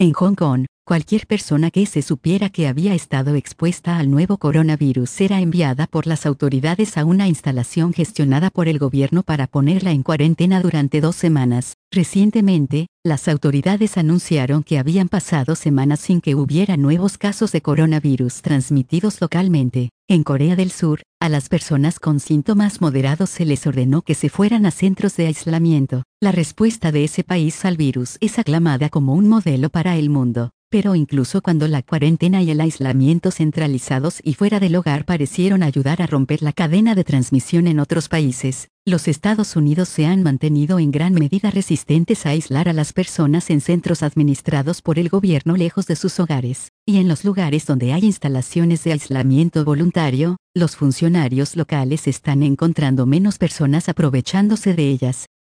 En Hong Kong, cualquier persona que se supiera que había estado expuesta al nuevo coronavirus era enviada por las autoridades a una instalación gestionada por el gobierno para ponerla en cuarentena durante 2 semanas. Recientemente, las autoridades anunciaron que habían pasado semanas sin que hubiera nuevos casos de coronavirus transmitidos localmente. En Corea del Sur, a las personas con síntomas moderados se les ordenó que se fueran a centros de aislamiento. La respuesta de ese país al virus es aclamada como un modelo para el mundo. Pero incluso cuando la cuarentena y el aislamiento centralizados y fuera del hogar parecieron ayudar a romper la cadena de transmisión en otros países, los Estados Unidos se han mantenido en gran medida resistentes a aislar a las personas en centros administrados por el gobierno lejos de sus hogares, y en los lugares donde hay instalaciones de aislamiento voluntario, los funcionarios locales están encontrando menos personas aprovechándose de ellas.